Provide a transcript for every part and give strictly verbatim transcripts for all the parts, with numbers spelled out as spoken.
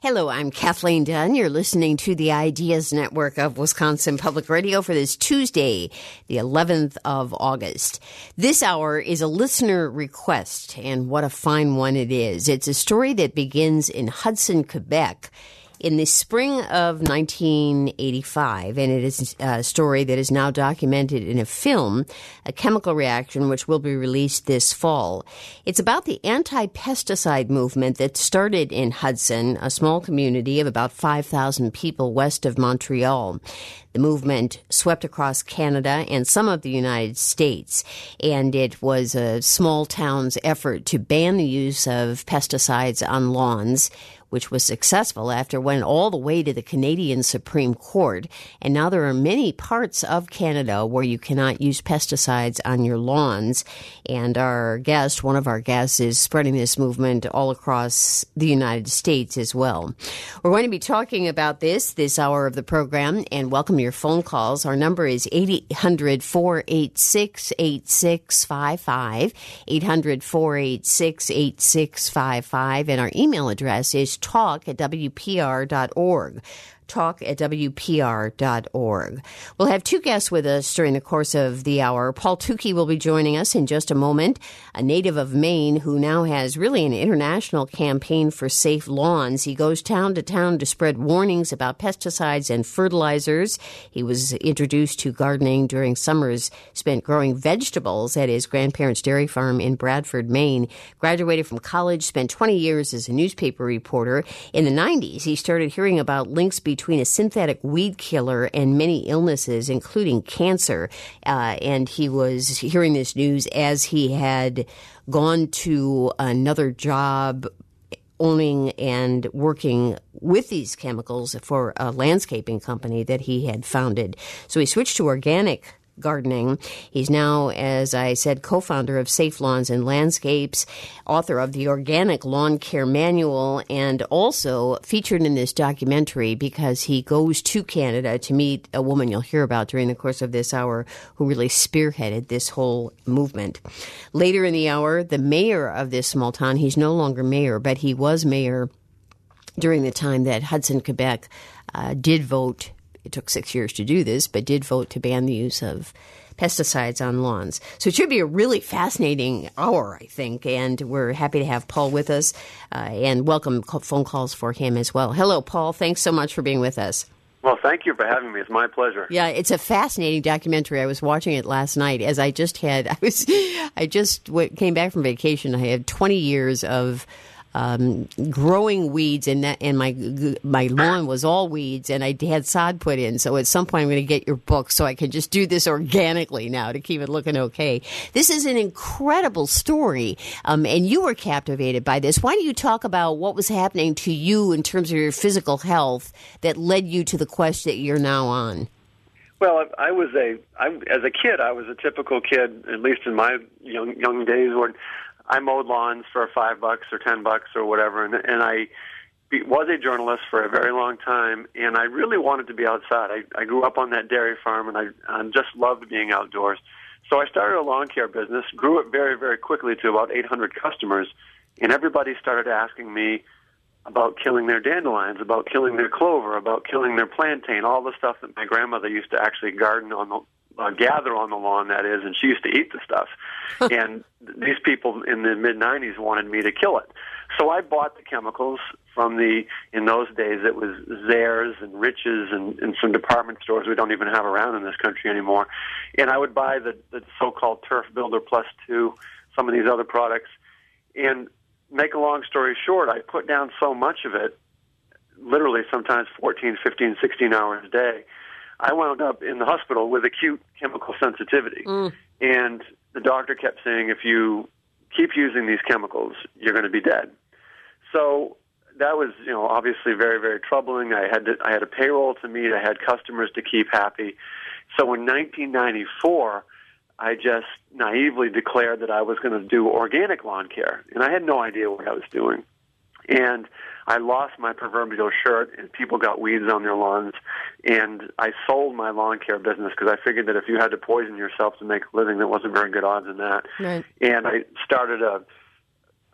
Hello, I'm Kathleen Dunn. You're listening to the Ideas Network of Wisconsin Public Radio for this Tuesday, the eleventh of August. This hour is a listener request, and what a fine one it is. It's a story that begins in Hudson, Quebec, in the spring of nineteen eighty-five, and it is a story that is now documented in a film, A Chemical Reaction, which will be released this fall. It's about the anti-pesticide movement that started in Hudson, a small community of about five thousand people west of Montreal. The movement swept across Canada and some of the United States, and it was a small town's effort to ban the use of pesticides on lawns, which was successful after it went all the way to the Canadian Supreme Court. And now there are many parts of Canada where you cannot use pesticides on your lawns. And our guest, one of our guests, is spreading this movement all across the United States as well. We're going to be talking about this this hour of the program, and welcome your phone calls. Our number is eight hundred, four eight six, eight six five five, eight hundred, four eight six, eight six five five, and our email address is talk at w p r dot org. talk at w p r dot org. We'll have two guests with us during the course of the hour. Paul Tukey will be joining us in just a moment, a native of Maine who now has really an international campaign for safe lawns. He goes town to town to spread warnings about pesticides and fertilizers. He was introduced to gardening during summers spent growing vegetables at his grandparents' dairy farm in Bradford, Maine. Graduated from college, spent twenty years as a newspaper reporter. In the nineties, he started hearing about links between between a synthetic weed killer and many illnesses, including cancer. Uh, and he was hearing this news as he had gone to another job owning and working with these chemicals for a landscaping company that he had founded. So he switched to organic gardening. He's now, as I said, co-founder of Safe Lawns and Landscapes, author of the Organic Lawn Care Manual, and also featured in this documentary because he goes to Canada to meet a woman you'll hear about during the course of this hour who really spearheaded this whole movement. Later in the hour, the mayor of this small town, he's no longer mayor, but he was mayor during the time that Hudson, Quebec uh, did vote. It took six years to do this, but did vote to ban the use of pesticides on lawns. So it should be a really fascinating hour, I think, and we're happy to have Paul with us uh, and welcome phone calls for him as well. Hello, Paul. Thanks so much for being with us. Well, thank you for having me. It's my pleasure. Yeah, it's a fascinating documentary. I was watching it last night as I just had, I was, I just came back from vacation. I had twenty years of Um, growing weeds, and that, and my my lawn was all weeds, and I had sod put in. So at some point, I'm going to get your book so I can just do this organically now to keep it looking okay. This is an incredible story, um, and you were captivated by this. Why don't you talk about what was happening to you in terms of your physical health that led you to the quest that you're now on? Well, I was a I, as a kid, I was a typical kid, at least in my young young days, where I mowed lawns for five bucks or ten bucks or whatever, and, and I be, was a journalist for a very long time, and I really wanted to be outside. I, I grew up on that dairy farm, and I, I just loved being outdoors. So I started a lawn care business, grew it very, very quickly to about eight hundred customers, and everybody started asking me about killing their dandelions, about killing their clover, about killing their plantain, all the stuff that my grandmother used to actually garden on the Uh, gather on the lawn, that is, and she used to eat the stuff. And these people in the mid nineties wanted me to kill it. So I bought the chemicals from the, in those days, it was Zehrs and Riches and, and some department stores we don't even have around in this country anymore. And I would buy the, the so-called Turf Builder Plus two, some of these other products. And make a long story short, I put down so much of it, literally sometimes fourteen, fifteen, sixteen hours a day, I wound up in the hospital with acute chemical sensitivity. Mm. And the doctor kept saying, if you keep using these chemicals, you're going to be dead. So that was, you know, obviously very, very troubling. I had to, I had a payroll to meet. I had customers to keep happy. So in nineteen ninety-four, I just naively declared that I was going to do organic lawn care. And I had no idea what I was doing. And I lost my proverbial shirt, and people got weeds on their lawns. And I sold my lawn care business because I figured that if you had to poison yourself to make a living, there wasn't very good odds in that. Right. And I started a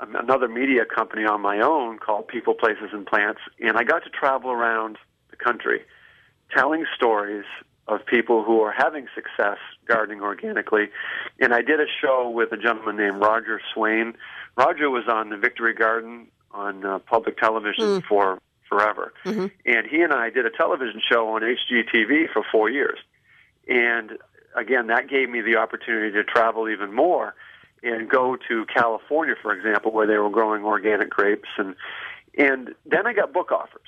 another media company on my own called People, Places, and Plants, and I got to travel around the country telling stories of people who are having success gardening organically. And I did a show with a gentleman named Roger Swain. Roger was on the Victory Garden on uh, public television mm. for forever. Mm-hmm. And he and I did a television show on H G T V for four years. And again, that gave me the opportunity to travel even more and go to California, for example, where they were growing organic grapes. And and then I got book offers.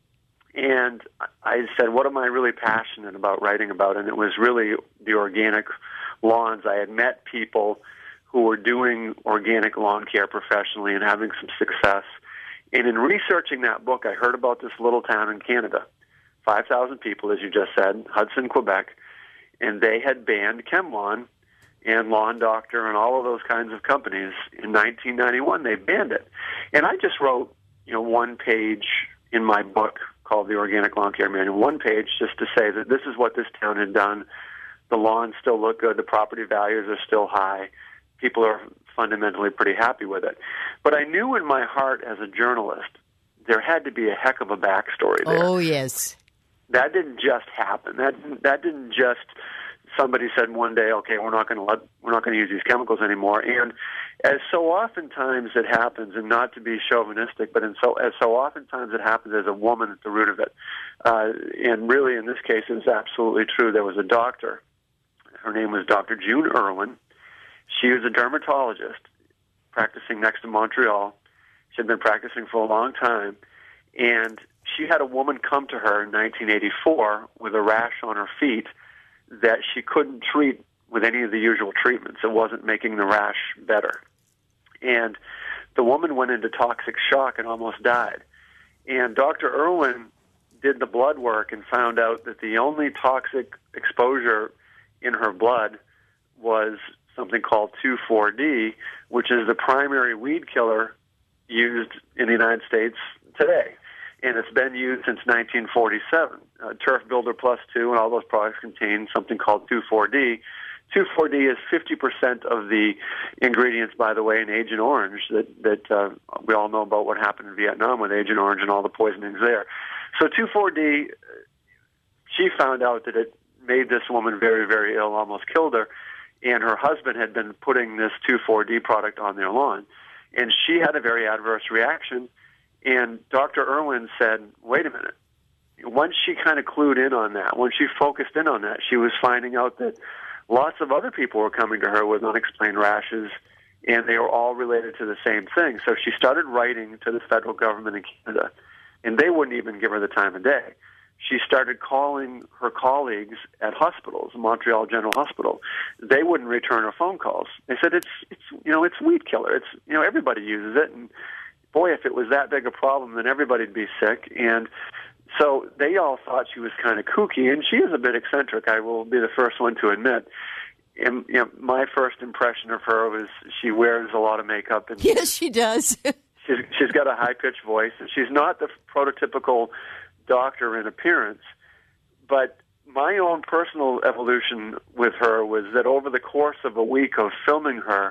And I said, what am I really passionate about writing about? And it was really the organic lawns. I had met people who were doing organic lawn care professionally and having some success. And in researching that book, I heard about this little town in Canada, five thousand people, as you just said, Hudson, Quebec, and they had banned ChemLawn and Lawn Doctor and all of those kinds of companies. In nineteen ninety-one, they banned it. And I just wrote, you know, one page in my book called The Organic Lawn Care Manual, one page just to say that this is what this town had done. The lawns still look good. The property values are still high. People are fundamentally pretty happy with it. But I knew in my heart as a journalist there had to be a heck of a backstory there. Oh, yes. That didn't just happen. That that didn't just somebody said one day, okay, we're not going to let we're not going to use these chemicals anymore. And as so oftentimes it happens, and not to be chauvinistic, but in so as so oftentimes it happens, there's a woman at the root of it. Uh, and really, in this case, it was absolutely true. There was a doctor. Her name was Doctor June Irwin. She was a dermatologist practicing next to Montreal. She had been practicing for a long time, and she had a woman come to her in nineteen eighty-four with a rash on her feet that she couldn't treat with any of the usual treatments. It wasn't making the rash better. And the woman went into toxic shock and almost died. And Doctor Irwin did the blood work and found out that the only toxic exposure in her blood was something called two four D, which is the primary weed killer used in the United States today. And it's been used since nineteen forty-seven. Uh, Turf Builder Plus two and all those products contain something called two four D. two four D is fifty percent of the ingredients, by the way, in Agent Orange that, that uh, we all know about what happened in Vietnam with Agent Orange and all the poisonings there. So two four D, she found out that it made this woman very, very ill, almost killed her, and her husband had been putting this two four D product on their lawn. And she had a very adverse reaction. And Doctor Irwin said, wait a minute. Once she kind of clued in on that, once she focused in on that, she was finding out that lots of other people were coming to her with unexplained rashes, and they were all related to the same thing. So she started writing to the federal government in Canada, and they wouldn't even give her the time of day. She started calling her colleagues at hospitals, Montreal General Hospital. They wouldn't return her phone calls. They said, it's, it's you know, it's weed killer. It's, you know, everybody uses it, and boy, if it was that big a problem, then everybody'd be sick. And so they all thought she was kind of kooky, and she is a bit eccentric, I will be the first one to admit. And, you know, my first impression of her was she wears a lot of makeup. And yes, she does. she's, she's got a high-pitched voice, and she's not the prototypical doctor in appearance. But my own personal evolution with her was that over the course of a week of filming her,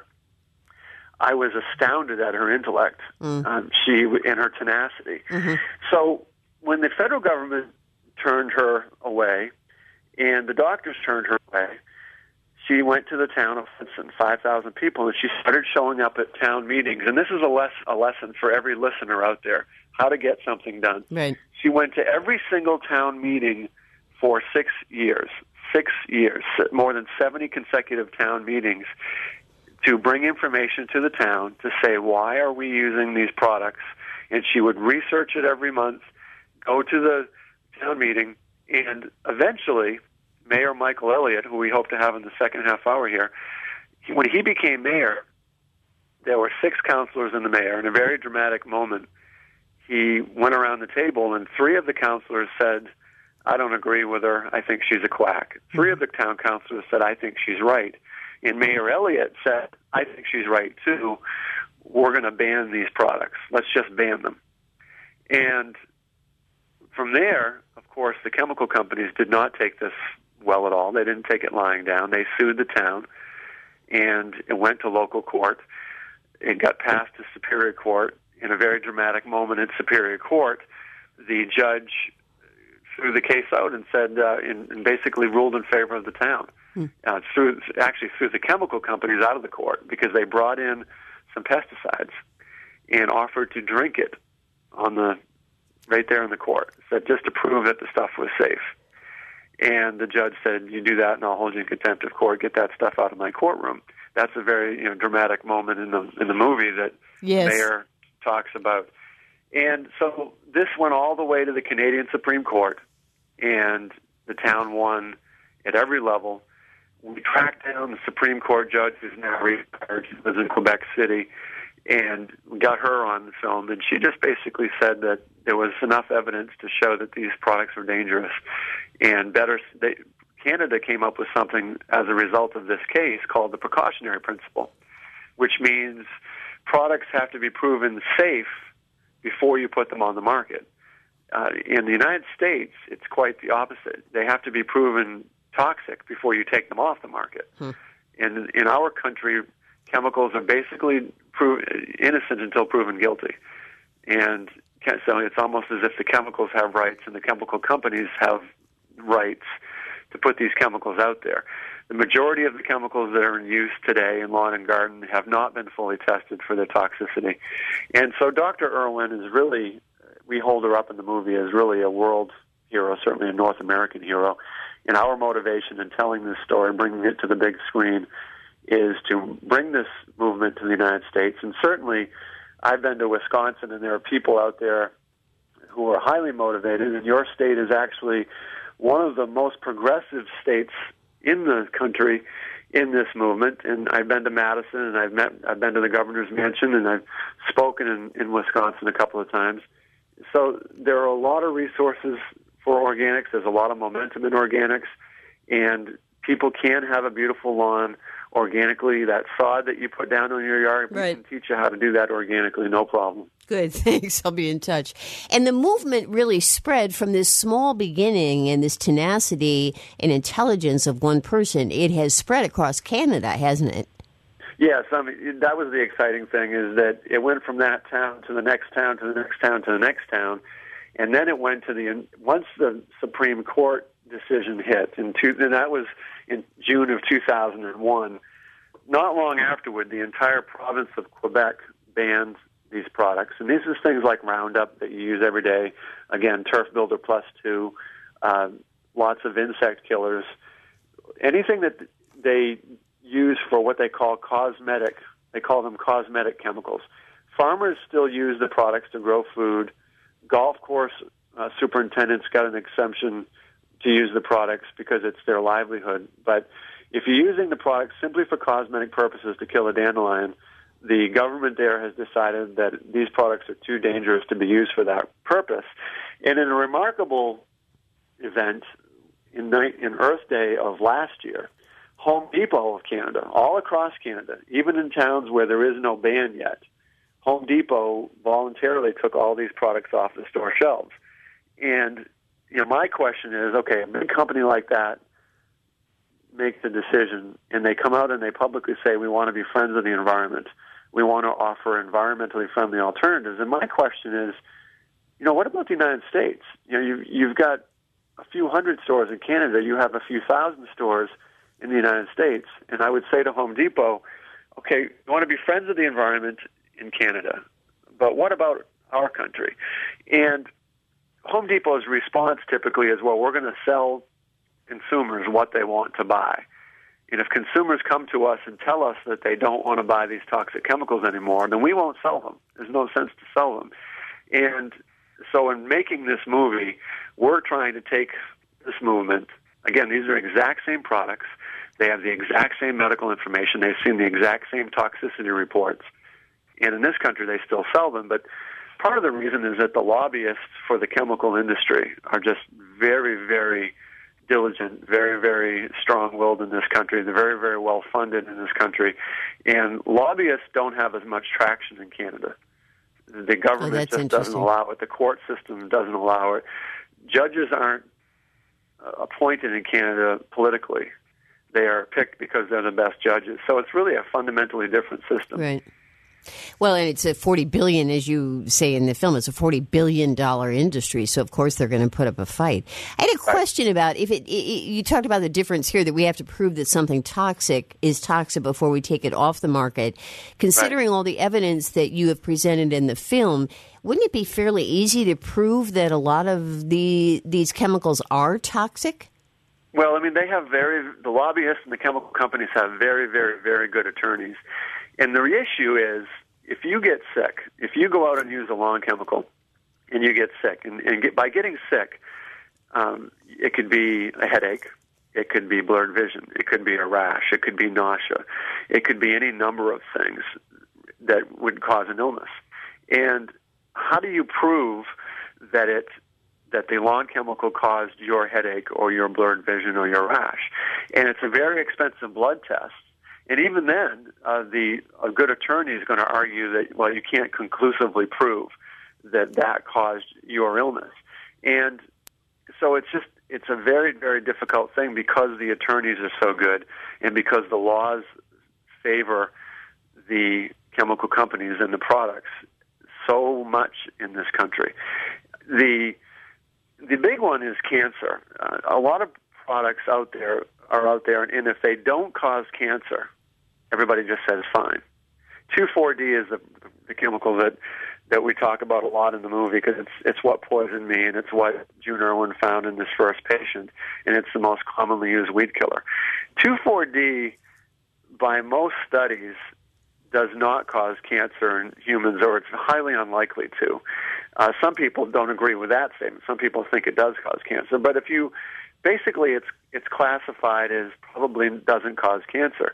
I was astounded at her intellect, mm. um, she and her tenacity. Mm-hmm. So when the federal government turned her away and the doctors turned her away, she went to the town of Hudson, five thousand people, and she started showing up at town meetings. And this is a, less, a lesson for every listener out there, how to get something done. Right. She went to every single town meeting for six years, six years, more than seventy consecutive town meetings, to bring information to the town to say, why are we using these products? And she would research it every month, go to the town meeting, and eventually Mayor Michael Elliott, who we hope to have in the second half hour here, he, when he became mayor, there were six councilors and the mayor. In a very dramatic moment, he went around the table, and three of the councilors said, I don't agree with her. I think she's a quack. Three of the town councilors said, I think she's right. And Mayor Elliott said, I think she's right, too. We're going to ban these products. Let's just ban them. And from there, of course, the chemical companies did not take this well at all. They didn't take it lying down. They sued the town, and it went to local court. it got passed to Superior Court. In a very dramatic moment in Superior Court, the judge threw the case out and said, uh, in, and basically ruled in favor of the town. Hmm. Uh, threw, actually threw the chemical companies out of the court because they brought in some pesticides and offered to drink it on the right there in the court. Said just to prove that the stuff was safe. And the judge said, "You do that, and I'll hold you in contempt of court. Get that stuff out of my courtroom." That's a very you know dramatic moment in the in the movie that yes. the mayor talks about. And so this went all the way to the Canadian Supreme Court, and the town won at every level. We tracked down the Supreme Court judge, who's now retired, she lives in Quebec City, and we got her on the film, and she just basically said that there was enough evidence to show that these products were dangerous. And better, they, Canada came up with something as a result of this case called the precautionary principle, which means products have to be proven safe before you put them on the market. Uh, in the United States, it's quite the opposite. They have to be proven toxic before you take them off the market. Hmm. And in our country, chemicals are basically prove, innocent until proven guilty. And so it's almost as if the chemicals have rights and the chemical companies have rights to put these chemicals out there. The majority of the chemicals that are in use today in lawn and garden have not been fully tested for their toxicity. And so Doctor Irwin is really, we hold her up in the movie as really a world hero, certainly a North American hero. And our motivation in telling this story and bringing it to the big screen is to bring this movement to the United States. And certainly I've been to Wisconsin, and there are people out there who are highly motivated, and your state is actually one of the most progressive states in the country in this movement. And I've been to Madison, and I've met, I've been to the governor's mansion, and I've spoken in, in Wisconsin a couple of times. So there are a lot of resources for organics. There's a lot of momentum in organics, and people can have a beautiful lawn organically. That sod that you put down in your yard, right. we can teach you how to do that organically, no problem. Good, thanks. I'll be in touch. And the movement really spread from this small beginning and this tenacity and intelligence of one person. It has spread across Canada, hasn't it? Yes, I mean, that was the exciting thing, is that it went from that town to the next town to the next town to the next town, and then it went to the, once the Supreme Court decision hit, in two, and that was in June of two thousand one, not long afterward, the entire province of Quebec banned these products. And these are things like Roundup that you use every day, again, Turf Builder Plus two, uh, lots of insect killers, anything that they use for what they call cosmetic, they call them cosmetic chemicals. Farmers still use the products to grow food. Golf course uh, superintendents got an exemption to use the products because it's their livelihood. But if you're using the products simply for cosmetic purposes to kill a dandelion, the government there has decided that these products are too dangerous to be used for that purpose. And in a remarkable event, in, night, in Earth Day of last year, Home Depot of Canada, all across Canada, even in towns where there is no ban yet, Home Depot voluntarily took all these products off the store shelves. And you know, my question is, okay, a big company like that makes a decision, and they come out and they publicly say, we want to be friends of the environment. We want to offer environmentally friendly alternatives. And my question is, you know, what about the United States? You know, you, you've got a few hundred stores in Canada. You have a few thousand stores in the United States. And I would say to Home Depot, okay, you want to be friends of the environment in Canada, but what about our country? And Home Depot's response typically is, well, we're going to sell consumers what they want to buy. And if consumers come to us and tell us that they don't want to buy these toxic chemicals anymore, then we won't sell them. There's no sense to sell them. And so in making this movie, we're trying to take this movement. Again, these are exact same products. They have the exact same medical information. They've seen the exact same toxicity reports. And in this country, they still sell them. But part of the reason is that the lobbyists for the chemical industry are just very, very diligent, very, very strong-willed in this country. They're very, very well-funded in this country. And lobbyists don't have as much traction in Canada. The government oh, just doesn't allow it. The court system doesn't allow it. Judges aren't uh, appointed in Canada politically. They are picked because they're the best judges. So it's really a fundamentally different system. Right. Well, and it's a forty billion dollars, as you say in the film, it's a forty billion dollars industry. So, of course, they're going to put up a fight. I had a question about if it, it, you talked about the difference here that we have to prove that something toxic is toxic before we take it off the market. Considering right. all the evidence that you have presented in the film, wouldn't it be fairly easy to prove that a lot of the these chemicals are toxic? Well, I mean, they have very, the lobbyists and the chemical companies have very, very, very good attorneys. And the issue is, if you get sick, if you go out and use a lawn chemical and you get sick, and, and get, by getting sick, um, it could be a headache, it could be blurred vision, it could be a rash, it could be nausea, it could be any number of things that would cause an illness. And how do you prove that it that the lawn chemical caused your headache or your blurred vision or your rash? And it's a very expensive blood test. And even then, uh, the a good attorney is going to argue that, well, you can't conclusively prove that that caused your illness. And so it's just, it's a very, very difficult thing because the attorneys are so good and because the laws favor the chemical companies and the products so much in this country. The the big one is cancer. Uh, a lot of products out there are out there, and if they don't cause cancer, everybody just says fine. two four D is the, the chemical that, that we talk about a lot in the movie because it's it's what poisoned me, and it's what June Irwin found in this first patient, and it's the most commonly used weed killer. two four D, by most studies, does not cause cancer in humans, or it's highly unlikely to. Uh, some people don't agree with that statement. Some people think it does cause cancer. But if you, basically it's it's classified as probably doesn't cause cancer.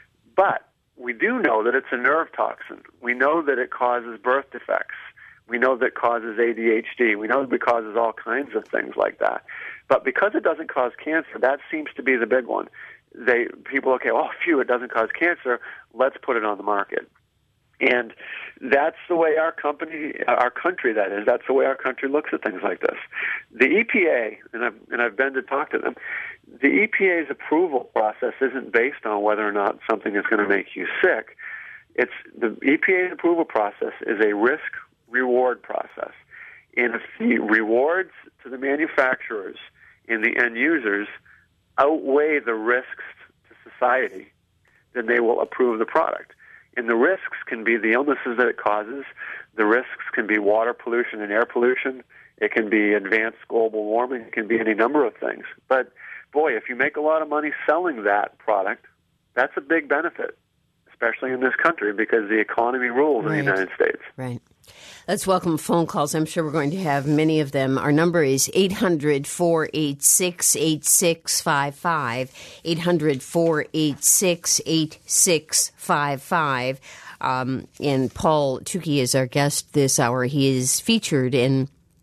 But we do know that it's a nerve toxin. We know that it causes birth defects. We know that it causes A D H D. We know that it causes all kinds of things like that. But because it doesn't cause cancer, that seems to be the big one. They people, okay, oh, phew, it doesn't cause cancer. Let's put it on the market. And that's the way our company, our country, that is, that's the way our country looks at things like this. The E P A, and I've, and I've been to talk to them, the E P A's approval process isn't based on whether or not something is going to make you sick. It's the E P A's approval process is a risk-reward process. And if the rewards to the manufacturers and the end users outweigh the risks to society, then they will approve the product. And the risks can be the illnesses that it causes. The risks can be water pollution and air pollution. It can be advanced global warming. It can be any number of things. But, boy, if you make a lot of money selling that product, that's a big benefit, especially in this country because the economy rules right. in the United States. Right. Let's welcome phone calls. I'm sure we're going to have many of them. Our number is eight hundred, four eight six, eight six five five, eight hundred, four eight six, eight six five five. Um, and Paul Tukey is our guest this hour. He is featured in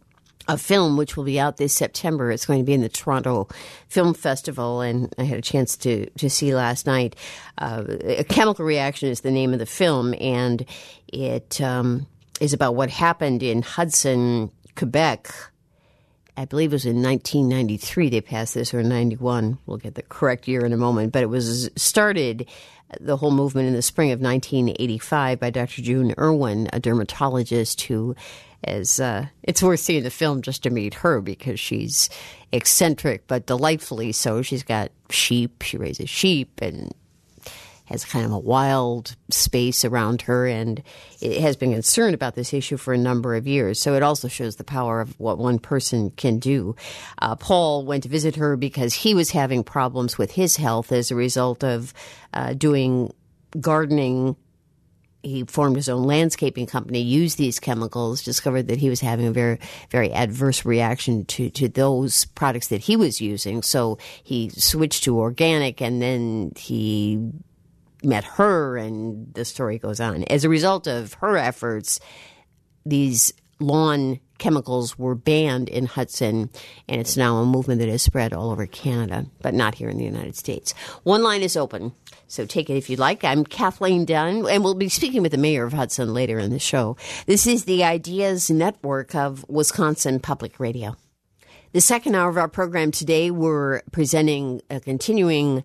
a film which will be out this September. It's going to be in the Toronto Film Festival, and I had a chance to, to see last night. Uh, A Chemical Reaction is the name of the film, and it um, is about what happened in Hudson, Quebec. I believe it was in nineteen ninety-three they passed this, or ninety-one. We'll get the correct year in a moment. But it was started, the whole movement, in the spring of nineteen eighty-five by Doctor June Irwin, a dermatologist who is, uh, it's worth seeing the film just to meet her because she's eccentric but delightfully so. She's got sheep. She raises sheep and has kind of a wild space around her, and it has been concerned about this issue for a number of years. So it also shows the power of what one person can do. Uh, Paul went to visit her because he was having problems with his health as a result of uh, doing gardening. He formed his own landscaping company, used these chemicals, discovered that he was having a very, very adverse reaction to, to those products that he was using. So he switched to organic, and then he met her, and the story goes on. As a result of her efforts, these lawn chemicals were banned in Hudson, and it's now a movement that has spread all over Canada, but not here in the United States. One line is open, so take it if you'd like. I'm Kathleen Dunn, and we'll be speaking with the mayor of Hudson later in the show. This is the Ideas Network of Wisconsin Public Radio. The second hour of our program today, we're presenting a continuing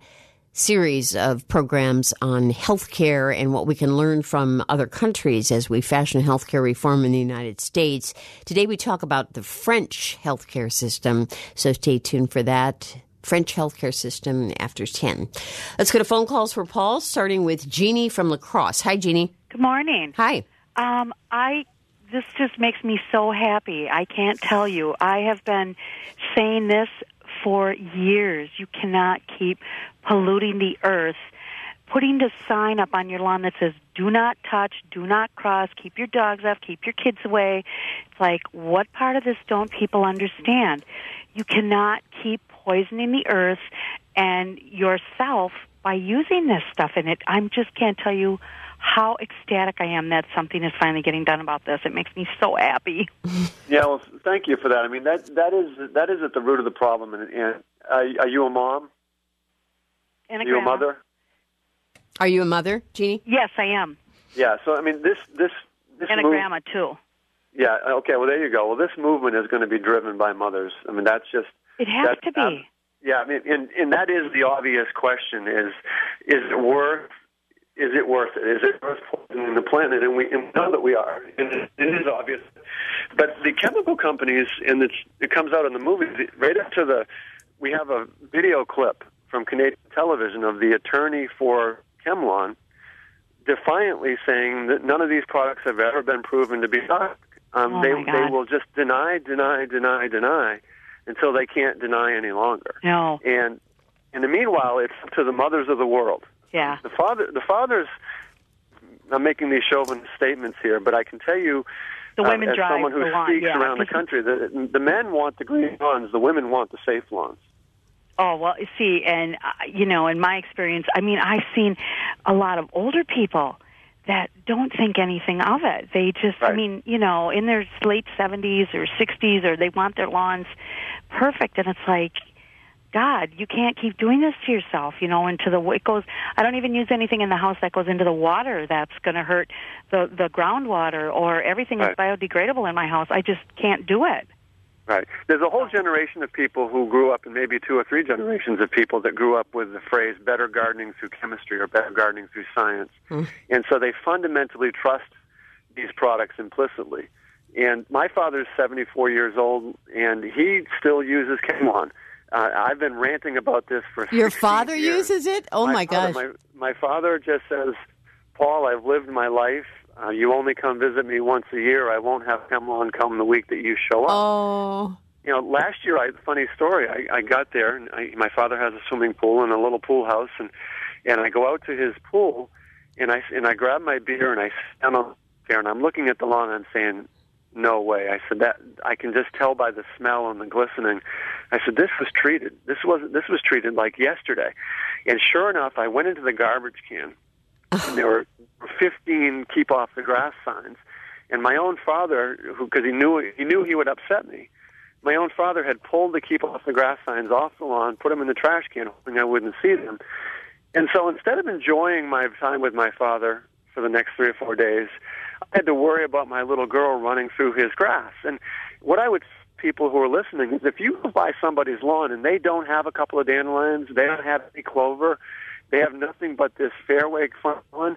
series of programs on healthcare and what we can learn from other countries as we fashion healthcare reform in the United States. Today we talk about the French healthcare system, so stay tuned for that. French healthcare system after ten. Let's go to phone calls for Paul, starting with Jeannie from La Crosse. Hi, Jeannie. Good morning. Hi. Um, I this just makes me so happy. I can't tell you. I have been saying this for years. You cannot keep polluting the earth. Putting the sign up on your lawn that says, do not touch, do not cross, keep your dogs off, keep your kids away. It's like, what part of this don't people understand? You cannot keep poisoning the earth and yourself by using this stuff in it. I just can't tell you how ecstatic I am that something is finally getting done about this. It makes me so happy. Yeah, well, thank you for that. I mean, that that is that is at the root of the problem. And, and uh, are you a mom? And a are you grandma. a mother? Are you a mother, Jeannie? Yes, I am. Yeah. So I mean, this this this and a move, grandma too. Yeah. Okay. Well, there you go. Well, this movement is going to be driven by mothers. I mean, that's just it has to be. Uh, yeah. I mean, and and that is the obvious question: is is it worth? Is it worth it? Is it worth poisoning the planet? And we, and we know that we are. And it, it is obvious. But the chemical companies, and it's, it comes out in the movie, right up to the, we have a video clip from Canadian television of the attorney for Chemlon defiantly saying that none of these products have ever been proven to be toxic. Um, oh they, my God. they will just deny, deny, deny, deny until they can't deny any longer. No. And in the meanwhile, it's up to the mothers of the world. Yeah. The father, the fathers. I'm making these chauvinist statements here, but I can tell you, the women uh, as drive someone who the lawn. speaks Yeah. around the country, that the men want the green lawns, the women want the safe lawns. Oh, well, you see, and, uh, you know, in my experience, I mean, I've seen a lot of older people that don't think anything of it. They just, right. I mean, you know, in their late seventies or sixties, or they want their lawns perfect, and it's like, God, you can't keep doing this to yourself, you know, into the, it goes, I don't even use anything in the house that goes into the water that's going to hurt the, the groundwater, or everything right. is biodegradable in my house. I just can't do it. Right. There's a whole generation of people who grew up, and maybe two or three generations of people that grew up with the phrase better gardening through chemistry or better gardening through science. Mm. And so they fundamentally trust these products implicitly. And my father's seventy-four years old, and he still uses Chemlon. Uh, I've been ranting about this for Your father years. uses it? Oh, my, my gosh. Father, my, my father just says, Paul, I've lived my life. Uh, you only come visit me once a year. I won't have Chemlon come the week that you show up. Oh. You know, last year, I, funny story, I, I got there, and I, my father has a swimming pool and a little pool house, and, and I go out to his pool, and I, and I grab my beer, and I stand on there, and I'm looking at the lawn, and I'm saying, no way. I said that I can just tell by the smell and the glistening. I said this was treated. This wasn't. This was treated like yesterday. And sure enough, I went into the garbage can. And there were fifteen keep off the grass signs. And my own father, who because he knew he knew he would upset me, my own father had pulled the keep off the grass signs off the lawn, put them in the trash can, hoping I wouldn't see them. And so instead of enjoying my time with my father for the next three or four days, I had to worry about my little girl running through his grass. And what I would people who are listening is if you go by somebody's lawn and they don't have a couple of dandelions, they don't have any clover, they have nothing but this fairway front lawn,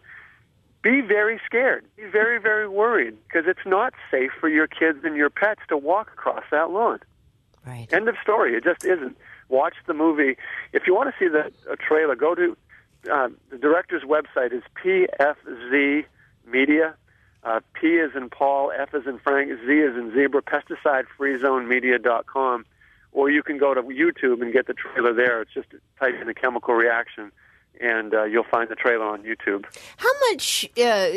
be very scared. Be very, very worried, because it's not safe for your kids and your pets to walk across that lawn. Right. End of story. It just isn't. Watch the movie. If you want to see the a trailer, go to uh, the director's website is P F Z Media. Uh, P as in Paul, F as in Frank, Z as in Zebra, pesticide free zone media dot com. Or you can go to YouTube and get the trailer there. It's just type in a chemical reaction, and uh, you'll find the trailer on YouTube. How much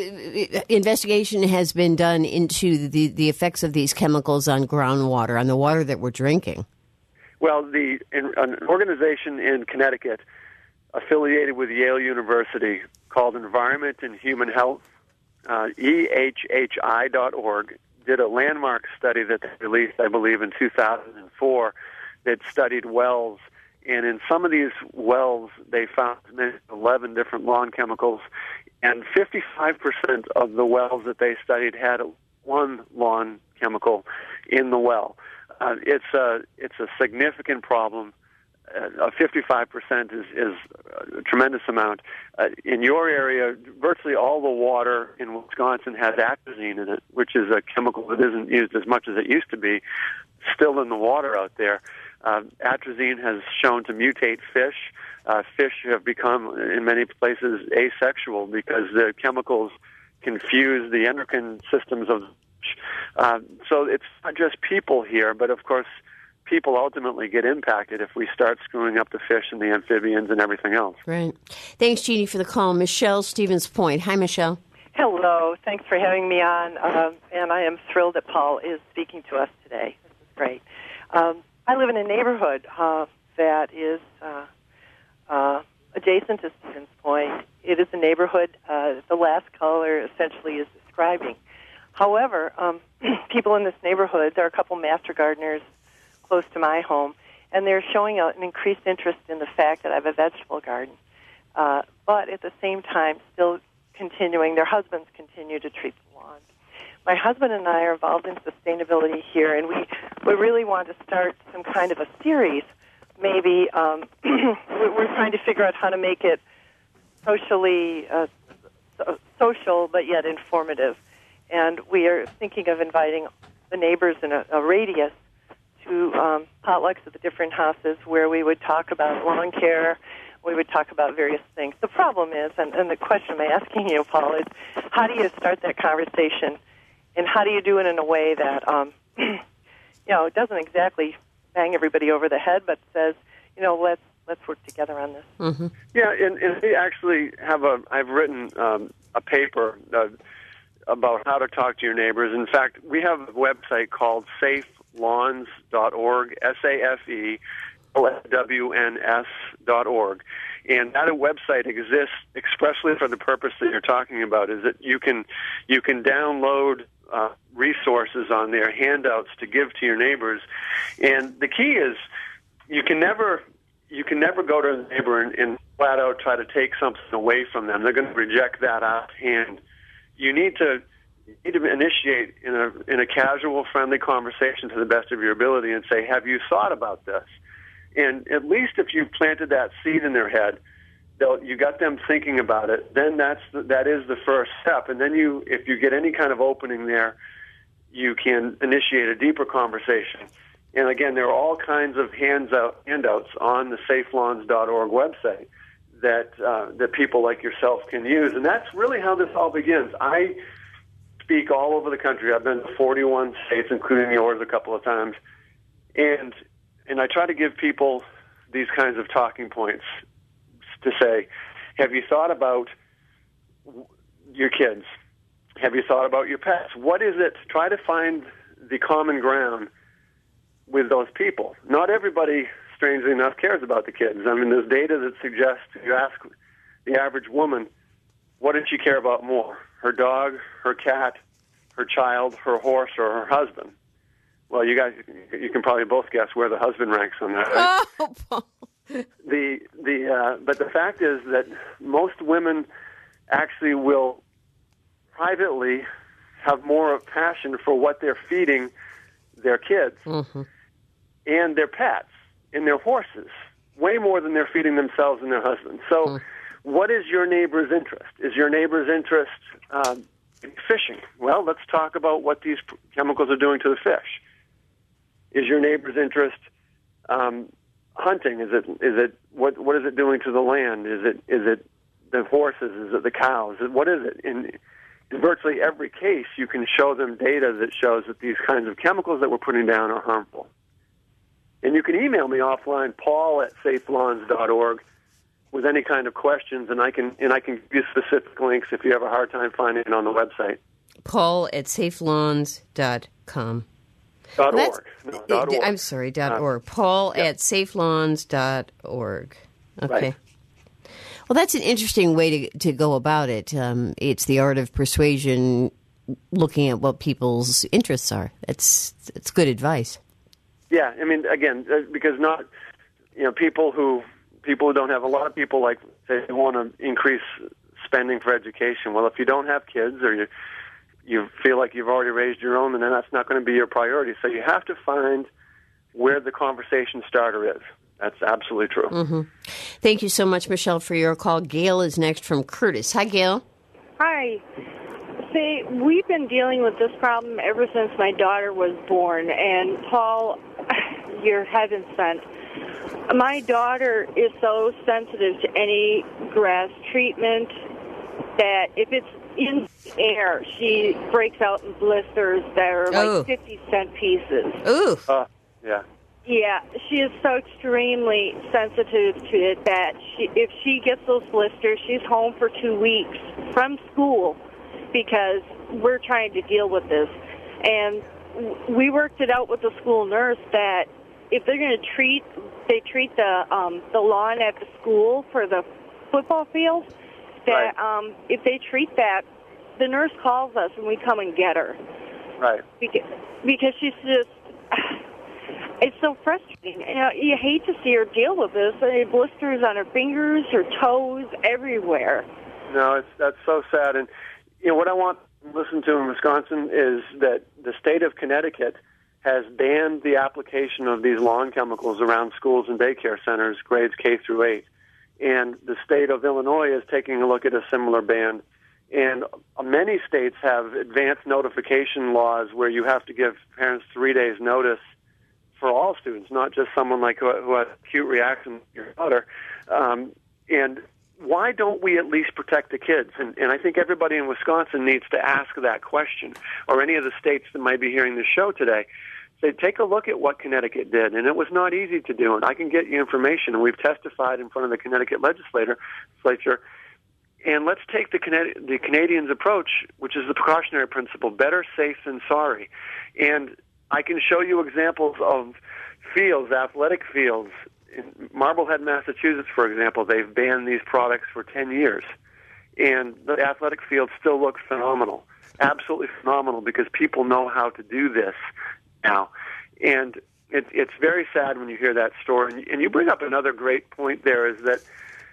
uh, investigation has been done into the, the effects of these chemicals on groundwater, on the water that we're drinking? Well, the in, an organization in Connecticut affiliated with Yale University called Environment and Human Health, Uh, E H H I dot org, did a landmark study that they released, I believe, in two thousand four that studied wells. And in some of these wells, they found eleven different lawn chemicals, and fifty-five percent of the wells that they studied had one lawn chemical in the well. Uh, it's, a, it's a significant problem. uh, fifty-five percent is, is a tremendous amount. Uh, in your area, virtually all the water in Wisconsin has atrazine in it, which is a chemical that isn't used as much as it used to be, still in the water out there. Uh, atrazine has shown to mutate fish. Uh, fish have become, in many places, asexual because the chemicals confuse the endocrine systems of the fish. Uh, so it's not just people here, but of course, people ultimately get impacted if we start screwing up the fish and the amphibians and everything else. Right. Thanks, Jeannie, for the call. Michelle, Stevens Point. Hi, Michelle. Hello. Thanks for having me on. Um, and I am thrilled that Paul is speaking to us today. This is great. Um, I live in a neighborhood uh, that is uh, uh, adjacent to Stevens Point. It is a neighborhood uh, the last caller essentially is describing. However, um, people in this neighborhood, there are a couple master gardeners close to my home, and they're showing an increased interest in the fact that I have a vegetable garden. Uh, but at the same time, still continuing, their husbands continue to treat the lawn. My husband and I are involved in sustainability here, and we, we really want to start some kind of a series. Maybe um, we're trying to figure out how to make it socially uh, so, social, but yet informative. And we are thinking of inviting the neighbors in a, a radius to um, potlucks at the different houses where we would talk about lawn care, we would talk about various things. The problem is, and, and the question I'm asking you, Paul, is how do you start that conversation, and how do you do it in a way that, um, you know, it doesn't exactly bang everybody over the head, but says, you know, let's let's work together on this. Mm-hmm. Yeah, and, and we actually have a, I've written um, a paper uh, about how to talk to your neighbors. In fact, we have a website called safe lawns dot org, S A F E L S W N S dot org. And that website exists expressly for the purpose that you're talking about, is that you can you can download uh, resources on there, handouts to give to your neighbors. And the key is you can never you can never go to a neighbor and, and flat out try to take something away from them. They're going to reject that out of hand. You need to You need to initiate in a in a casual, friendly conversation to the best of your ability and say, have you thought about this? And at least if you've planted that seed in their head, they'll, you got them thinking about it, then that's the, that is the first step. And then you, if you get any kind of opening there, you can initiate a deeper conversation. And again, there are all kinds of hands out, handouts on the safe lawns dot org website that uh, that people like yourself can use. And that's really how this all begins. I speak all over the country. I've been to forty-one states, including yours a couple of times, and and I try to give people these kinds of talking points to say, have you thought about your kids? Have you thought about your pets? What is it? Try to find the common ground with those people. Not everybody, strangely enough, cares about the kids. I mean, there's data that suggests, if you ask the average woman, what did she care about more? Her dog, her cat, her child, her horse, or her husband? Well, you guys, you can probably both guess where the husband ranks on that, right? Oh, Paul. the the uh, but the fact is that most women actually will privately have more of passion for what they're feeding their kids mm-hmm. and their pets and their horses, way more than they're feeding themselves and their husbands. So. Mm. What is your neighbor's interest? Is your neighbor's interest um, in fishing? Well, let's talk about what these chemicals are doing to the fish. Is your neighbor's interest um, hunting? Is it is it what what is it doing to the land? Is it is it the horses? Is it the cows? What is it? In, in virtually every case, you can show them data that shows that these kinds of chemicals that we're putting down are harmful. And you can email me offline, Paul at safe lawns dot org. With any kind of questions, and I can and I can give you specific links if you have a hard time finding it on the website. Paul at safe lawns dot com. Dot org. No, dot org. I'm sorry, dot uh, org. Paul yep. at safe lawns dot org. Okay. Right. Well, that's an interesting way to to go about it. Um, it's the art of persuasion, looking at what people's interests are. It's it's good advice. Yeah, I mean, again, because not you know people who. People who don't have, a lot of people like say they want to increase spending for education. Well, if you don't have kids or you you feel like you've already raised your own, then that's not going to be your priority. So you have to find where the conversation starter is. That's absolutely true. Mm-hmm. Thank you so much, Michelle, for your call. Gail is next from Curtis. Hi, Gail. Hi. See, we've been dealing with this problem ever since my daughter was born. And, Paul, you're heaven sent. My daughter is so sensitive to any grass treatment that if it's in the air, she breaks out in blisters that are like oh. fifty cent pieces. Ooh. Uh, yeah. Yeah, she is so extremely sensitive to it that she, if she gets those blisters, she's home for two weeks from school because we're trying to deal with this. And we worked it out with the school nurse that if they're going to treat, they treat the um, the lawn at the school for the football field, that right. um, if they treat that, the nurse calls us and we come and get her. Right. Because, because she's just... It's so frustrating. You know, you hate to see her deal with this. I mean, blisters on her fingers, her toes, everywhere. No, it's that's so sad. And you know what I want to listen to in Wisconsin is that the state of Connecticut has banned the application of these lawn chemicals around schools and daycare centers, grades K through eight. And the state of Illinois is taking a look at a similar ban. And many states have advanced notification laws where you have to give parents three days' notice for all students, not just someone like who, who has acute reaction to your daughter. Um, and why don't we at least protect the kids? And, and I think everybody in Wisconsin needs to ask that question, or any of the states that might be hearing this show today. Say, take a look at what Connecticut did, and it was not easy to do. And I can get you information, and we've testified in front of the Connecticut legislature. legislature and let's take the, Connecticut, the Canadians' approach, which is the precautionary principle, better safe than sorry. And I can show you examples of fields, athletic fields. In Marblehead, Massachusetts, for example, they've banned these products for ten years. And the athletic fields still look phenomenal, absolutely phenomenal, because people know how to do this now. And it, it's very sad when you hear that story. And, and you bring up another great point there, is that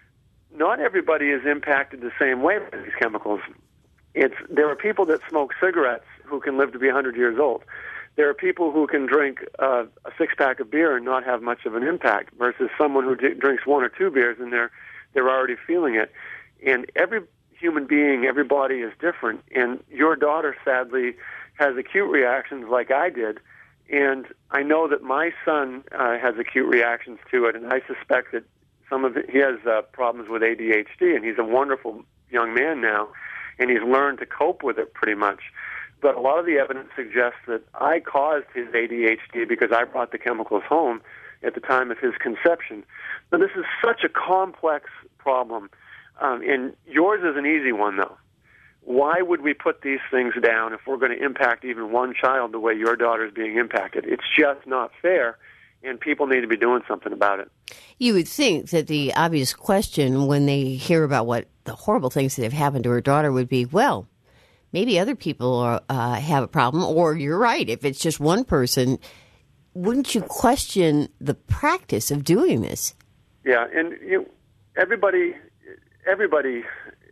not everybody is impacted the same way by these chemicals. It's, there are people that smoke cigarettes who can live to be one hundred years old. There are people who can drink uh, a six-pack of beer and not have much of an impact, versus someone who d- drinks one or two beers and they're they're already feeling it. And every human being, every body is different. And your daughter, sadly, has acute reactions like I did. And I know that my son uh, has acute reactions to it, and I suspect that some of it, he has uh, problems with A D H D, and he's a wonderful young man now, and he's learned to cope with it pretty much. But a lot of the evidence suggests that I caused his A D H D because I brought the chemicals home at the time of his conception. Now, this is such a complex problem, um, and yours is an easy one, though. Why would we put these things down if we're going to impact even one child the way your daughter is being impacted? It's just not fair, and people need to be doing something about it. You would think that the obvious question when they hear about what the horrible things that have happened to her daughter would be, well, maybe other people are, uh, have a problem, or you're right, if it's just one person, wouldn't you question the practice of doing this? Yeah, and you, everybody, everybody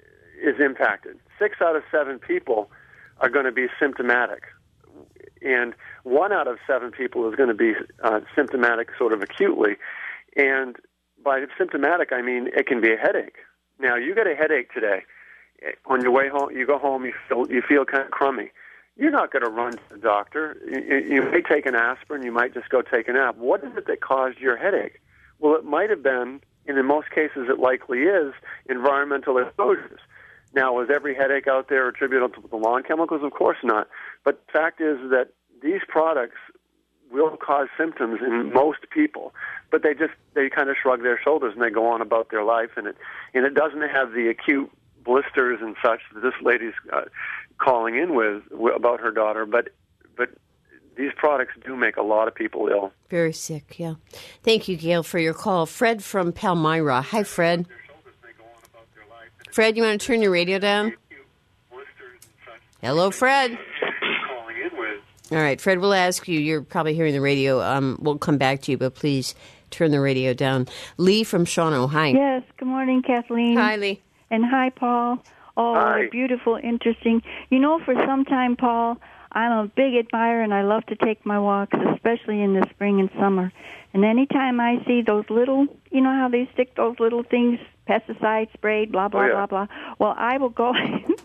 is impacted. Six out of seven people are going to be symptomatic, and one out of seven people is going to be uh, symptomatic sort of acutely. And by symptomatic, I mean it can be a headache. Now, you get a headache today. On your way home, you go home, you feel you feel kind of crummy. You're not going to run to the doctor. You, you may take an aspirin. You might just go take a nap. What is it that caused your headache? Well, it might have been, and in most cases it likely is, environmental exposures. Now, is every headache out there attributable to the lawn chemicals? Of course not. But the fact is that these products will cause symptoms in most people, but they just they kind of shrug their shoulders and they go on about their life, and it and it doesn't have the acute blisters and such that this lady's uh, calling in with about her daughter, but but these products do make a lot of people ill. Very sick, yeah. Thank you, Gail, for your call. Fred from Palmyra. Hi, Fred. Fred, you want to turn your radio down? Hello, Fred. All right, Fred, we'll ask you. You're probably hearing the radio. Um, we'll come back to you, but please turn the radio down. Lee from Shawano. Hi. Yes, good morning, Kathleen. Hi, Lee. And hi, Paul. Oh, hi. Beautiful, interesting. You know, for some time, Paul, I'm a big admirer, and I love to take my walks, especially in the spring and summer. And anytime I see those little, you know how they stick those little things, pesticide sprayed, blah, blah, oh, yeah. blah, blah. Well, I will go,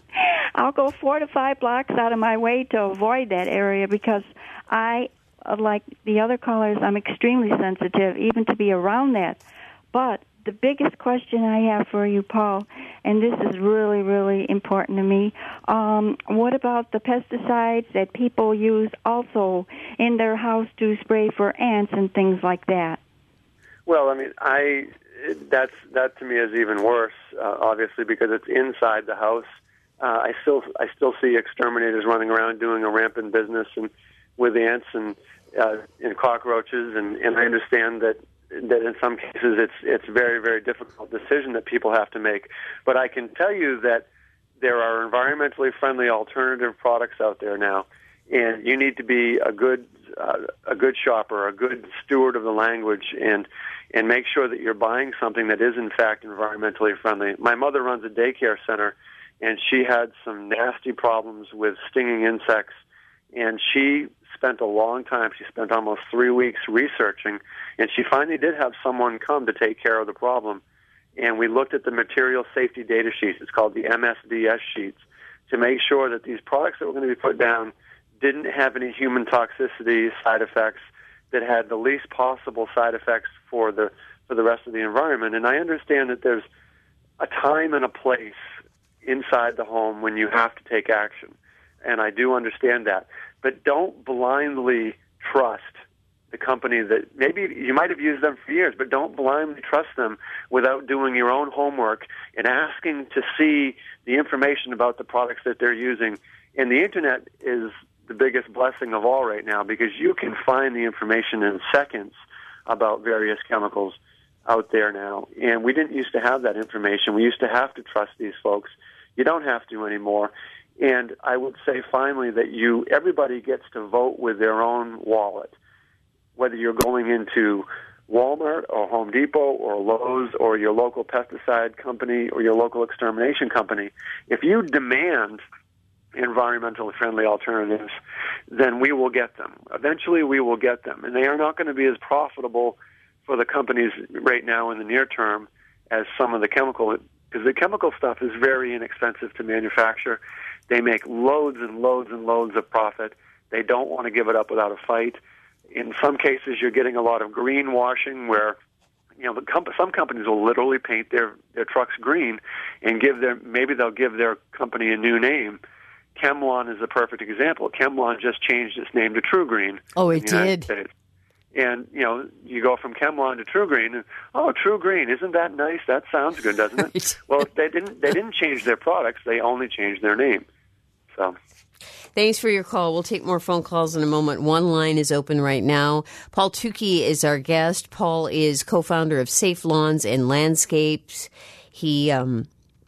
I'll go four to five blocks out of my way to avoid that area because I, like the other callers, I'm extremely sensitive, even to be around that. But the biggest question I have for you, Paul, and this is really, really important to me, um, what about the pesticides that people use also in their house to spray for ants and things like that? Well, I mean, I that's that to me is even worse, uh, obviously, because it's inside the house. Uh, I still I still see exterminators running around doing a rampant business and with ants and uh, and cockroaches, and, and I understand that. that in some cases it's it's a very, very difficult decision that people have to make. But I can tell you that there are environmentally friendly alternative products out there now, and you need to be a good uh, a good shopper, a good steward of the language, and and make sure that you're buying something that is in fact environmentally friendly. My mother runs a daycare center, and she had some nasty problems with stinging insects, and she spent a long time. She spent almost three weeks researching, and she finally did have someone come to take care of the problem. And we looked at the material safety data sheets. It's called the M S D S sheets, to make sure that these products that were going to be put down didn't have any human toxicity side effects, that had the least possible side effects for the for the rest of the environment. And I understand that there's a time and a place inside the home when you have to take action, and I do understand that. But don't blindly trust the company that maybe you might have used them for years, but don't blindly trust them without doing your own homework and asking to see the information about the products that they're using. And the Internet is the biggest blessing of all right now, because you can find the information in seconds about various chemicals out there now. And we didn't used to have that information. We used to have to trust these folks. You don't have to anymore. And I would say finally that you, everybody gets to vote with their own wallet, whether you're going into Walmart or Home Depot or Lowe's or your local pesticide company or your local extermination company. If you demand environmentally friendly alternatives, then we will get them. Eventually we will get them. And they are not going to be as profitable for the companies right now in the near term as some of the chemical, because the chemical stuff is very inexpensive to manufacture. They make loads and loads and loads of profit. They don't want to give it up without a fight. In some cases, you're getting a lot of greenwashing where, you know, the comp- some companies will literally paint their, their trucks green and give their, maybe they'll give their company a new name. Chemlon is a perfect example. Chemlon just changed its name to True Green. Oh, it did. States. And, you know, you go from Chemlon to True Green, and, oh, True Green, isn't that nice? That sounds good, doesn't it? Well, they didn't they didn't change their products. They only changed their name. So, thanks for your call. We'll take more phone calls in a moment. One line is open right now. Paul Tukey is our guest. Paul is co-founder of Safe Lawns and Landscapes. He um,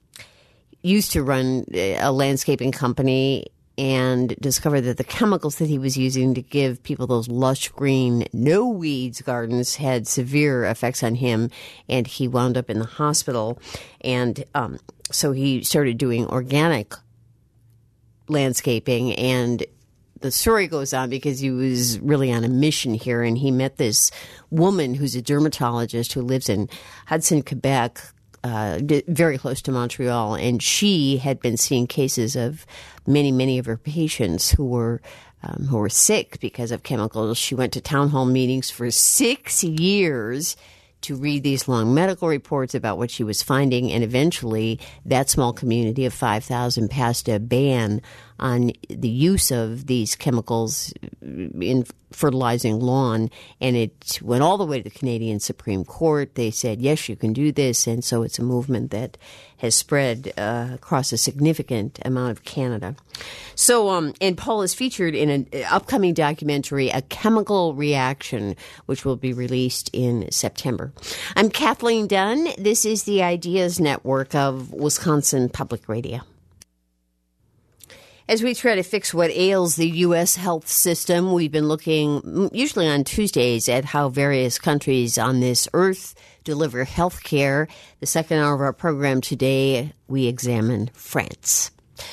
used to run a landscaping company and discovered that the chemicals that he was using to give people those lush green, no weeds gardens had severe effects on him, and he wound up in the hospital. And um, so he started doing organic landscaping, and the story goes on because he was really on a mission here, and he met this woman who's a dermatologist who lives in Hudson, Quebec, uh, very close to Montreal, and she had been seeing cases of many, many of her patients who were um, who were sick because of chemicals. She went to town hall meetings for six years to read these long medical reports about what she was finding, and eventually that small community of five thousand passed a ban on the use of these chemicals in fertilizing lawn, and it went all the way to the Canadian Supreme Court. They said, yes, you can do this, and so it's a movement that has spread uh, across a significant amount of Canada. So, um, and Paul is featured in an upcoming documentary, A Chemical Reaction, which will be released in September. I'm Kathleen Dunn. This is the Ideas Network of Wisconsin Public Radio. As we try to fix what ails the U S health system, we've been looking, usually on Tuesdays, at how various countries on this earth deliver health care. The second hour of our program today, we examine France.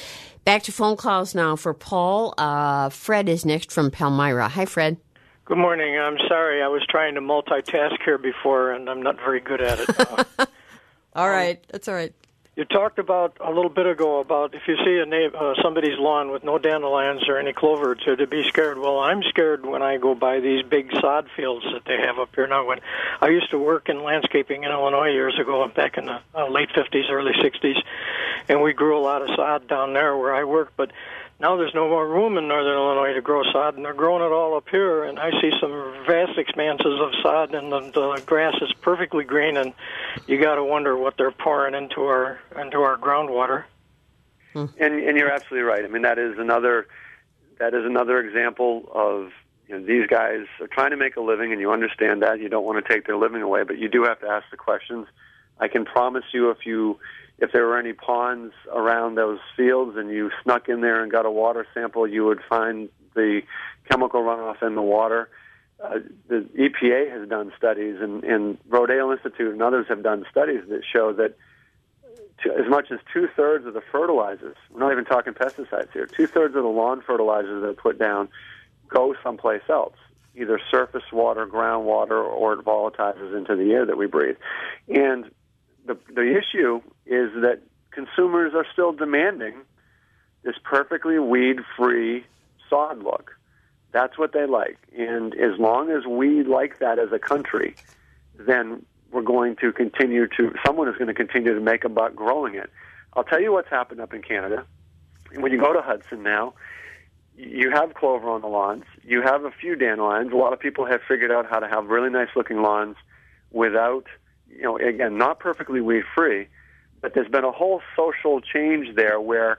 Back to phone calls now for Paul. Uh, Fred is next from Palmyra. Hi, Fred. Good morning. I'm sorry. I was trying to multitask here before, and I'm not very good at it. Uh, all right. That's all right. You talked about a little bit ago about if you see a na- uh, somebody's lawn with no dandelions or any clover to, to be scared. Well, I'm scared when I go by these big sod fields that they have up here now. When I used to work in landscaping in Illinois years ago, back in the uh, late fifties, early sixties, and we grew a lot of sod down there where I worked, but now there's no more room in northern Illinois to grow sod, and they're growing it all up here, and I see some vast expanses of sod, and the, the grass is perfectly green, and you got to wonder what they're pouring into our into our groundwater. Hmm. And, and you're absolutely right. I mean, that is another that is another example of, you know, these guys are trying to make a living, and you understand that. You don't want to take their living away, but you do have to ask the questions. I can promise you if you... If there were any ponds around those fields and you snuck in there and got a water sample, you would find the chemical runoff in the water. Uh, the E P A has done studies, and, and Rodale Institute and others have done studies that show that to, as much as two-thirds of the fertilizers, we're not even talking pesticides here, two-thirds of the lawn fertilizers that are put down go someplace else, either surface water, groundwater, or it volatilizes into the air that we breathe. And the the issue is that consumers are still demanding this perfectly weed-free sod look. That's what they like. And as long as we like that as a country, then we're going to continue to, someone is going to continue to make a buck growing it. I'll tell you what's happened up in Canada. When you go to Hudson now, you have clover on the lawns. You have a few dandelions. A lot of people have figured out how to have really nice-looking lawns without, you know, again, not perfectly weed-free, but there's been a whole social change there where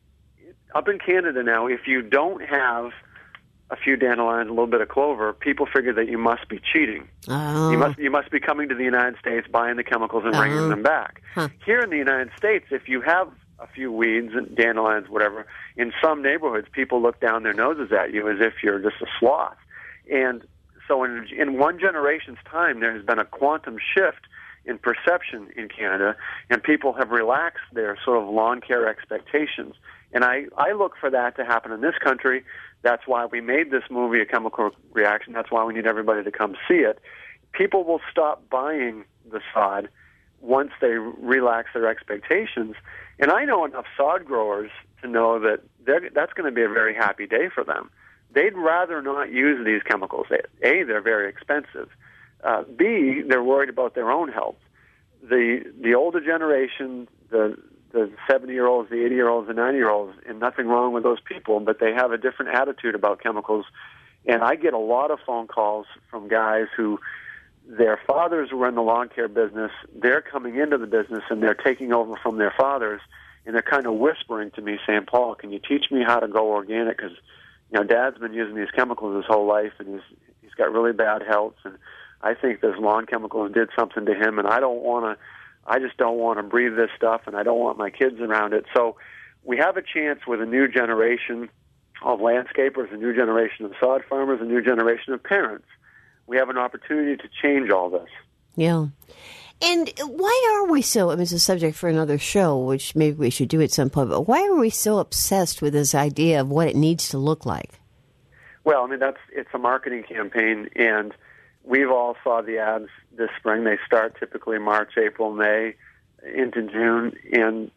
up in Canada now, if you don't have a few dandelions, a little bit of clover, people figure that you must be cheating. Oh. You must you must be coming to the United States, buying the chemicals and bringing Oh. them back. Huh. Here in the United States, if you have a few weeds and dandelions, whatever, in some neighborhoods, people look down their noses at you as if you're just a sloth. And so in, in one generation's time, there has been a quantum shift in perception in Canada, and people have relaxed their sort of lawn care expectations. And I, I look for that to happen in this country. That's why we made this movie, A Chemical Reaction. That's why we need everybody to come see it. People will stop buying the sod once they relax their expectations. And I know enough sod growers to know that that's going to be a very happy day for them. They'd rather not use these chemicals. A, they're very expensive. Uh, B, they're worried about their own health. The the older generation, the the seventy-year-olds, the eighty-year-olds, the ninety-year-olds, and nothing wrong with those people, but they have a different attitude about chemicals. And I get a lot of phone calls from guys who, their fathers were in the lawn care business, they're coming into the business, and they're taking over from their fathers, and they're kind of whispering to me, saying, Paul, can you teach me how to go organic? Because, you know, Dad's been using these chemicals his whole life, and he's he's got really bad health, and I think those lawn chemicals did something to him, and I don't want to, I just don't want to breathe this stuff, and I don't want my kids around it. So we have a chance with a new generation of landscapers, a new generation of sod farmers, a new generation of parents. We have an opportunity to change all this. Yeah. And why are we so, I mean, it's a subject for another show, which maybe we should do at some point, but why are we so obsessed with this idea of what it needs to look like? Well, I mean, that's it's a marketing campaign, and we've all saw the ads this spring. They start typically March, April, May, into June, and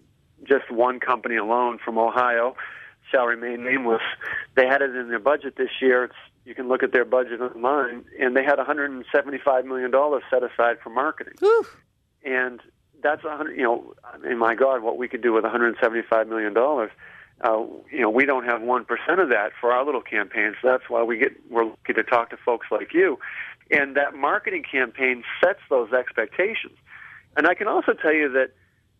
just one company alone from Ohio, shall remain nameless, they had it in their budget this year. It's, you can look at their budget online, and they had one hundred seventy-five million dollars set aside for marketing. Whew. And that's one hundred, you know, I mean, my God, what we could do with one hundred seventy-five million dollars. Uh, you know, we don't have one percent of that for our little campaigns. So that's why we get, we're lucky to talk to folks like you. And that marketing campaign sets those expectations. And I can also tell you that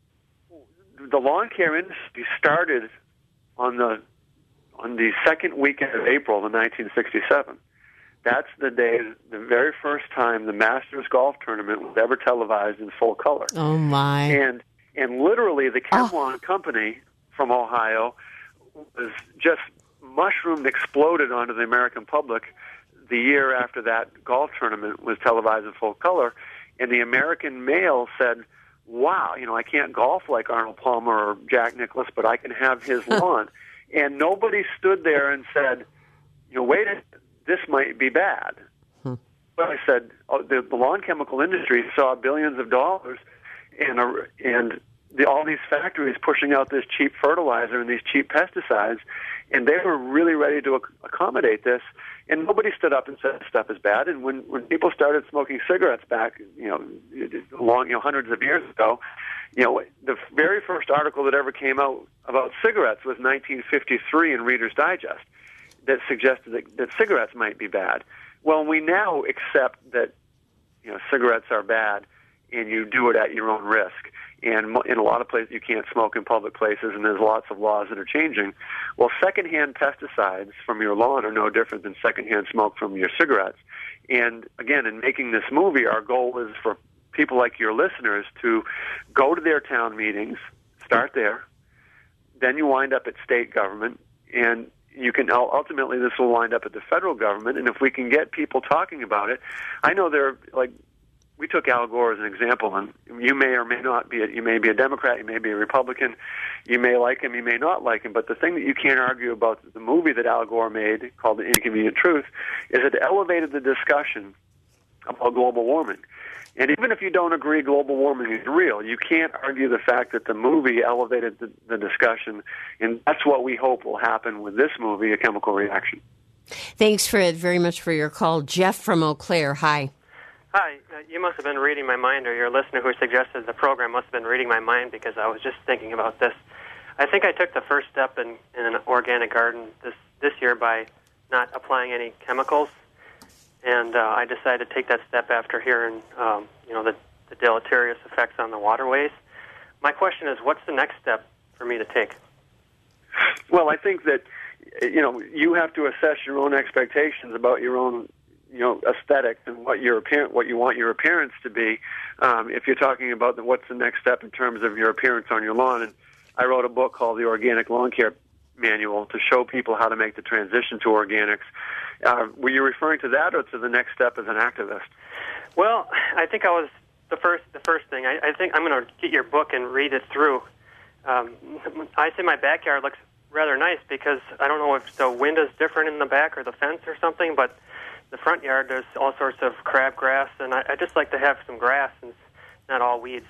the lawn care industry started on the on the second weekend of April in nineteen sixty-seven. That's the day, the very first time the Masters Golf Tournament was ever televised in full color. Oh, my. And and literally the Chem Oh. Lawn Company from Ohio was just mushroomed, exploded onto the American public the year after that golf tournament was televised in full color. And the American Mail said, wow, you know, I can't golf like Arnold Palmer or Jack Nicklaus, but I can have his lawn. And nobody stood there and said, you know, wait a minute, this might be bad. Hmm. But I said, oh, the, the lawn chemical industry saw billions of dollars and, uh, and the, all these factories pushing out this cheap fertilizer and these cheap pesticides, and they were really ready to ac- accommodate this. And nobody stood up and said stuff is bad. And when, when people started smoking cigarettes back, you know, long, you know, hundreds of years ago, you know, the very first article that ever came out about cigarettes was nineteen fifty-three in Reader's Digest that suggested that, that cigarettes might be bad. Well, we now accept that, you know, cigarettes are bad, and you do it at your own risk. And in a lot of places, you can't smoke in public places, and there's lots of laws that are changing. Well, secondhand pesticides from your lawn are no different than secondhand smoke from your cigarettes. And again, in making this movie, our goal is for people like your listeners to go to their town meetings, start there, then you wind up at state government, and you can ultimately this will wind up at the federal government. And if we can get people talking about it, I know there like. We took Al Gore as an example, and you may or may not be a, you may be a Democrat, you may be a Republican, you may like him, you may not like him, but the thing that you can't argue about the movie that Al Gore made called The Inconvenient Truth is it elevated the discussion about global warming. And even if you don't agree global warming is real, you can't argue the fact that the movie elevated the, the discussion, and that's what we hope will happen with this movie, A Chemical Reaction. Thanks, Fred, very much for your call. Jeff from Eau Claire, hi. Hi, uh, you must have been reading my mind, or your listener who suggested the program must have been reading my mind, because I was just thinking about this. I think I took the first step in, in an organic garden this, this year by not applying any chemicals, and uh, I decided to take that step after hearing um, you know, the, the deleterious effects on the waterways. My question is, what's the next step for me to take? Well, I think that you know you have to assess your own expectations about your own you know, aesthetics and what your appearance, what you want your appearance to be. Um, if you're talking about the, what's the next step in terms of your appearance on your lawn, and I wrote a book called The Organic Lawn Care Manual to show people how to make the transition to organics. Uh, were you referring to that, or to the next step as an activist? Well, I think I was the first. The first thing. I, I think I'm going to get your book and read it through. Um, I say my backyard looks rather nice because I don't know if the wind is different in the back or the fence or something, but the front yard, there's all sorts of crabgrass, and I, I just like to have some grass and not all weeds.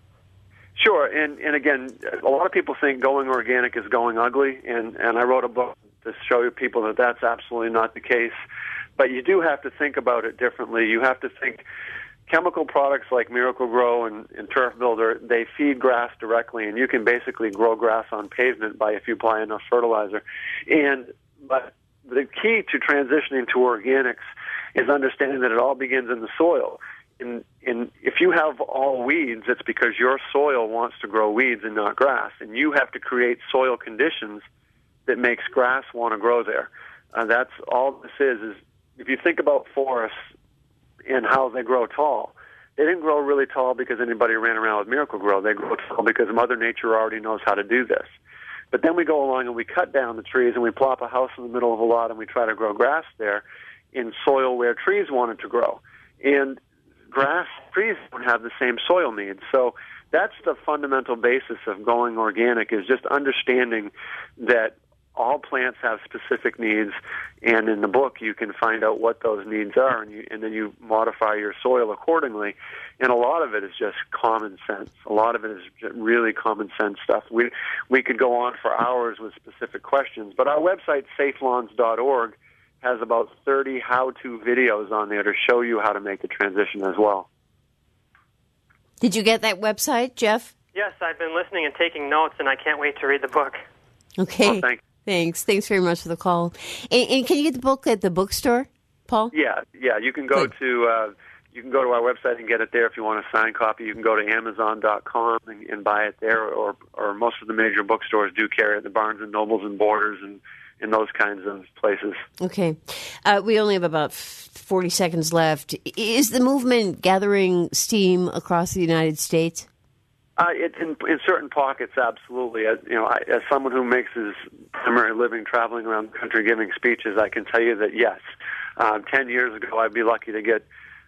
Sure, and, and again, a lot of people think going organic is going ugly, and, and I wrote a book to show people that that's absolutely not the case. But you do have to think about it differently. You have to think chemical products like Miracle-Gro and, and Turf Builder, they feed grass directly, and you can basically grow grass on pavement by if you apply enough fertilizer. And but the key to transitioning to organics is understanding that it all begins in the soil. And, and if you have all weeds, it's because your soil wants to grow weeds and not grass. And you have to create soil conditions that makes grass want to grow there. Uh, that's all this is, is if you think about forests and how they grow tall, they didn't grow really tall because anybody ran around with Miracle-Gro. They grow tall because Mother Nature already knows how to do this. But then we go along and we cut down the trees and we plop a house in the middle of a lot and we try to grow grass there in soil where trees wanted to grow. And grass, trees don't have the same soil needs. So that's the fundamental basis of going organic, is just understanding that all plants have specific needs, and in the book you can find out what those needs are, and, you, and then you modify your soil accordingly. And a lot of it is just common sense. A lot of it is really common sense stuff. We we could go on for hours with specific questions, but our website, safe lawns dot org, has about thirty how-to videos on there to show you how to make the transition as well. Did you get that website, Jeff? Yes, I've been listening and taking notes, and I can't wait to read the book. Okay. Well, thank Thanks. Thanks very much for the call. And, and can you get the book at the bookstore, Paul? Yeah, yeah. You can go Good. to uh, you can go to our website and get it there. If you want a signed copy, you can go to amazon dot com and, and buy it there, or or most of the major bookstores do carry it, the Barnes and Nobles and Borders and, and those kinds of places. Okay. Uh, we only have about forty seconds left. Is the movement gathering steam across the United States? Uh, it, in, in certain pockets, absolutely. As, you know, I, as someone who makes his primary living traveling around the country giving speeches, I can tell you that yes. Uh, ten years ago, I'd be lucky to get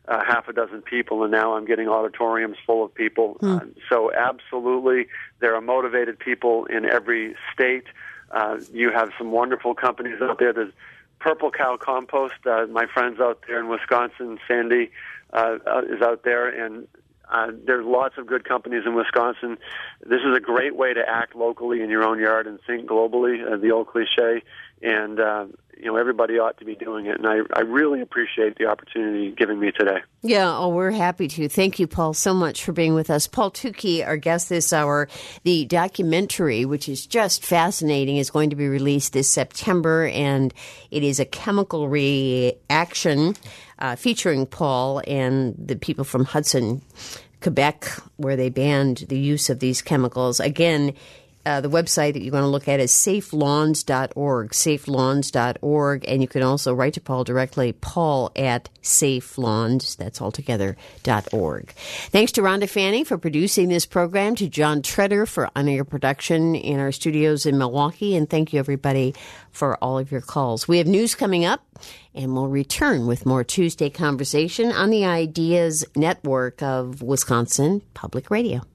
uh, half a dozen people, and now I'm getting auditoriums full of people. Hmm. Uh, so absolutely, there are motivated people in every state. Uh, you have some wonderful companies out there. There's Purple Cow Compost. Uh, my friends out there in Wisconsin, Sandy, uh, uh, is out there, and uh, there's lots of good companies in Wisconsin. This is a great way to act locally in your own yard and think globally, uh, the old cliche, and uh, you know, everybody ought to be doing it, and I, I really appreciate the opportunity given me today. Yeah, oh, we're happy to. Thank you, Paul, so much for being with us. Paul Tukey, our guest this hour. The documentary, which is just fascinating, is going to be released this September, and it is a chemical reaction uh, featuring Paul and the people from Hudson, Quebec, where they banned the use of these chemicals. Again, Uh, the website that you're going to look at is safe lawns dot org, safe lawns dot org, and you can also write to Paul directly, paul at safelawns, that's all together, dot org. Thanks to Rhonda Fanning for producing this program, to John Treader for on-air production in our studios in Milwaukee, and thank you, everybody, for all of your calls. We have news coming up, and we'll return with more Tuesday conversation on the Ideas Network of Wisconsin Public Radio.